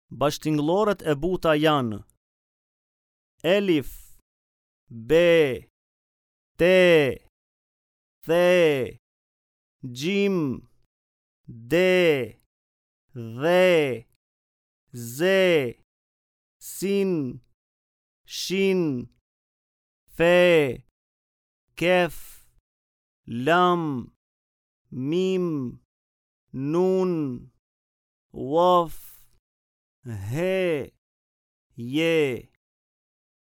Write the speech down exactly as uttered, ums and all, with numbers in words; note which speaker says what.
Speaker 1: باشتنغلورة أبوتا يان ألف ب ت ث جيم د ذ ز سين شين ف كف لام ميم نون وف ه ي